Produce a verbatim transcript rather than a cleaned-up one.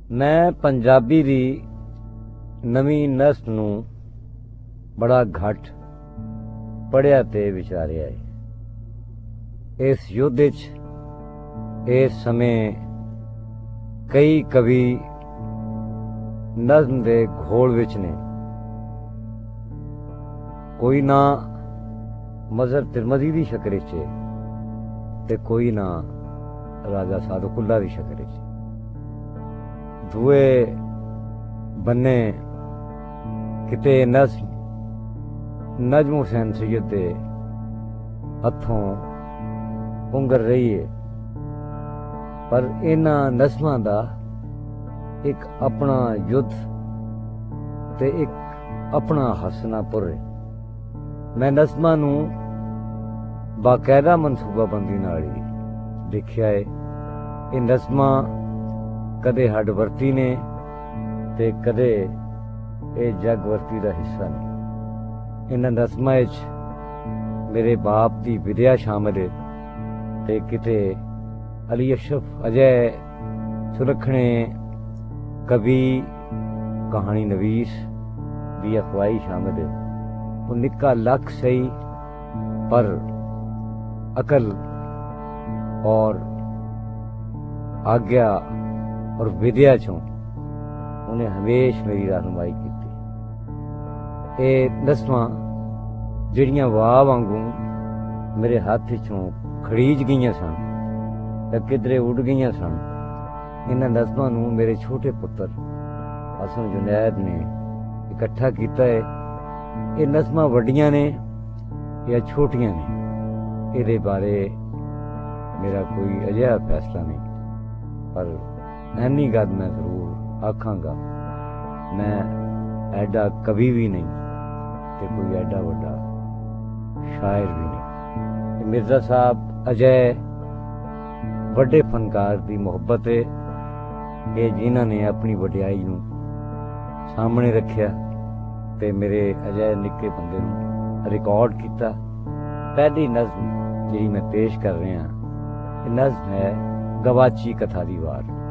मैं पंजाबी दी नवीं नस्ल नूं बड़ा घट पढ़िया ते विचारिया है। इस युद्ध च इस समय कई कवि नज़म दे घोल विच ने। कोई ना मजहर तिरमजी दी शक्ल च ते कोई ना राजा सादुकुल्ला दी शक्ल च। दूए बन्ने किते नज़म नजम हुसैन सैयद दे हथों पुंगर रही है, पर इन्हां नज़मां दा एक अपना युद्ध ते एक अपना हसनापुर है। मैं नज़मां नूं बाकायदा मनसूबाबंदी नाल ही देखिया है। ये नज़मां कदे हडवर्ती ने ते कदे ये जगवर्ती का हिस्सा ने। इन्हां नज़मां च मेरे बाप की विद्या शामिल है ते किते अली अशरफ अजय सुलखने कवि कहानी नवीस दी अखवाई शामिल है। वो निक्का लख सही पर अकल और आज्ञा और विद्या चों उन्हें हमेश मेरी रहनुमाई की। ये नज़मां जिहड़ियां वाह वांगू मेरे हाथ चों खड़ीज गईयां सन ते किधरे उड़ गईयां सन। इन्हां नज़मां नूं मेरे छोटे पुत्र हसन जुनैद ने इकट्ठा किया है। ये नज़मां वड्डियां ने या छोटियां ने, इहदे बारे मेरा कोई अजिहा फैसला नहीं, पर ऐनी गल मैं जरूर आखांगा, मैं ऐडा कवि भी नहीं ते कोई ऐडा वड्डा शायर भी नहीं। मिर्जा साहब अजय वड्डे फनकार की मुहब्बत है कि जिन्हां ने अपनी वड्याई नूं सामने रखिया ते मेरे अजय निक्के बंदे नूं रिकॉर्ड किया। पहली नज़म जिहड़ी मैं पेश कर रहा, ये नज़म है गवाची कथा दी वार।